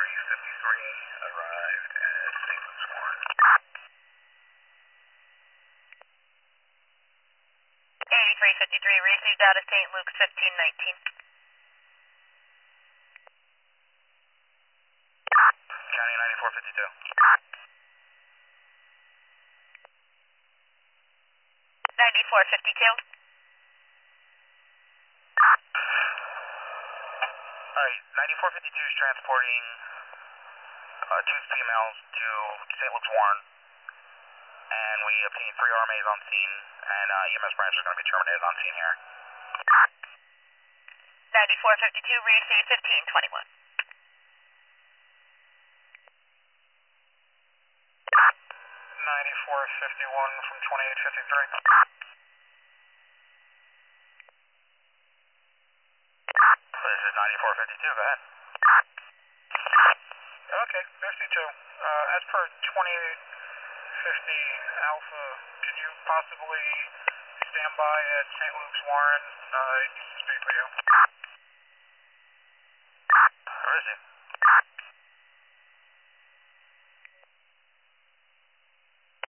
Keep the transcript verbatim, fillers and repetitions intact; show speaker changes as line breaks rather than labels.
eighty-three fifty-three arrived at Saint Luke's Warren.
eighty-three fifty-three received out of Saint Luke's fifteen nineteen.
County ninety-four fifty-two.
ninety-four fifty-two.
Alright, ninety-four fifty-two is transporting uh, two females to Saint Luke's Warren, and we obtained three R M As on scene, and uh, E M S branch is going to be terminated on scene here.
ninety-four fifty-two received fifteen twenty-one.
ninety-four fifty-one from twenty-eight fifty-three. This is ninety-four fifty-two, go ahead. Okay, fifty-two. Uh, as per twenty-eight fifty Alpha, could you possibly stand by at Saint Luke's Warren? Uh, he needs to speak with you. Where is he?